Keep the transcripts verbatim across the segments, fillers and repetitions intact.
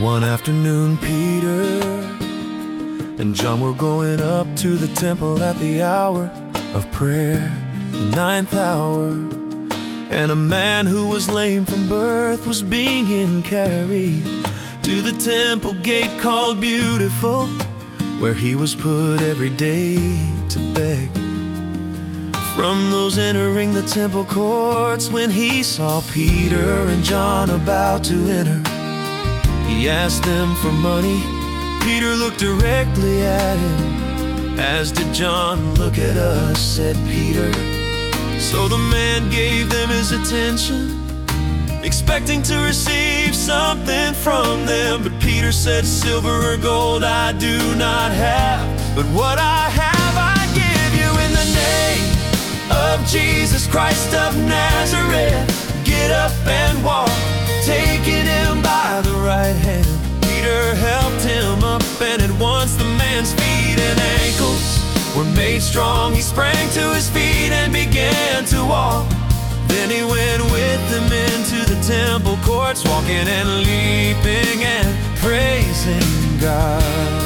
One afternoon, Peter and John were going up to the temple at the hour of prayer, the ninth hour. And a man who was lame from birth was being carried to the temple gate called Beautiful, where he was put every day to beg from those entering the temple courts. When he saw Peter and John about to enter, he asked them for money. Peter looked directly at him, as did John. "Look at us," said Peter. So the man gave them his attention, expecting to receive something from them. But Peter said, "Silver or gold I do not have, but what I have I give you. In the name of Jesus Christ of Nazareth, get up and walk." Taking him by the right hand, Peter helped him up, and at once the man's feet and ankles were made strong. He sprang to his feet and began to walk. Then he went with them into the temple courts, walking and leaping and praising God.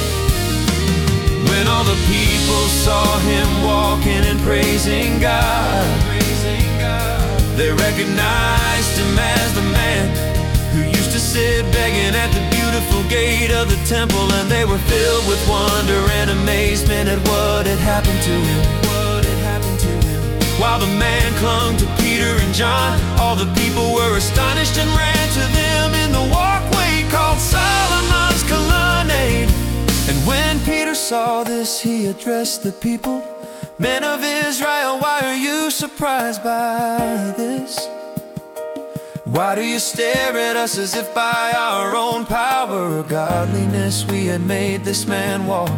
When all the people saw him walking and praising God, they recognized him as the man who used to sit begging at the beautiful gate of the temple. And they were filled with wonder and amazement at what had happened to him. What had happened to him. While the man clung to Peter and John, all the people were astonished and ran to them in the walkway called Solomon's Colonnade. And when Peter saw this, he addressed the people. "Men of Israel, why are you surprised by this? Why do you stare at us as if by our own power or godliness we had made this man walk?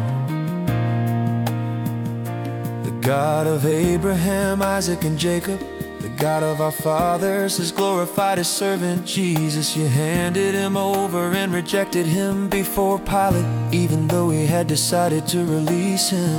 The God of Abraham, Isaac, and Jacob, the God of our fathers, has glorified his servant Jesus. You handed him over and rejected him before Pilate, even though he had decided to release him.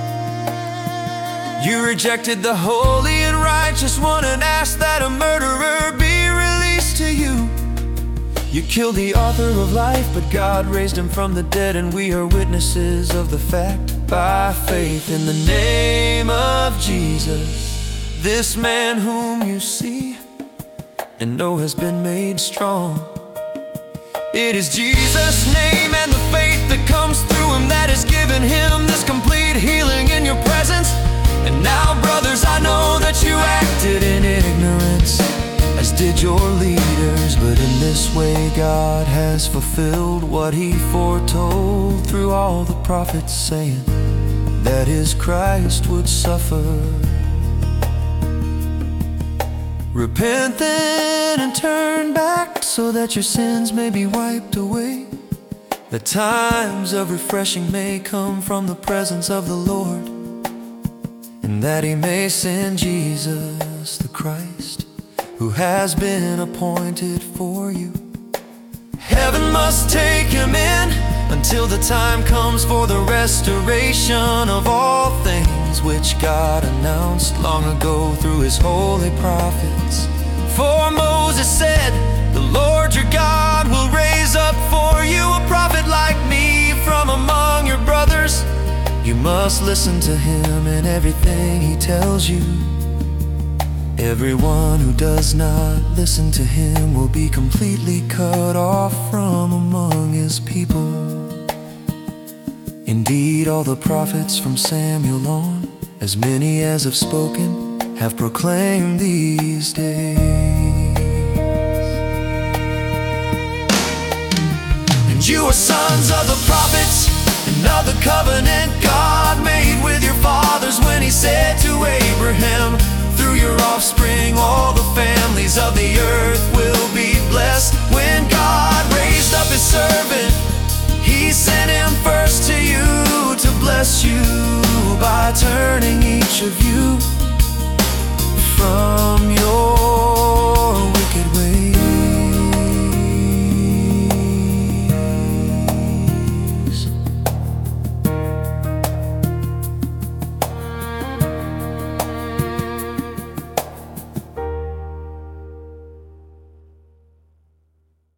You rejected the holy and righteous one and asked that a murderer be released to you. You killed the author of life, but God raised him from the dead, and we are witnesses of the fact. By faith in the name of Jesus, this man whom you see and know has been made strong. It is Jesus' name and the faith that comes through him that has given him this complete healing in your presence. And now, brothers, I know that you acted in ignorance, as did your leaders. But in this way God has fulfilled what he foretold through all the prophets, saying that his Christ would suffer. Repent then and turn back, so that your sins may be wiped away, that times of refreshing may come from the presence of the Lord, and that he may send Jesus the Christ, who has been appointed for you. Heaven must take him in until the time comes for the restoration of all things, which God announced long ago through his holy prophets. For Moses said, "The Lord your God will raise up for you a prophet like me from among your brothers. You must listen to him in everything he tells you. Everyone who does not listen to him will be completely cut off from among his people." Indeed, all the prophets from Samuel on, as many as have spoken, have proclaimed these days. And you are sons of the prophets, and of the covenant God made with your fathers, when he said to Abraham, "Through your offspring all the families of the earth will be blessed." When God raised up his servant, he sent him first to you to bless you by turning each of you from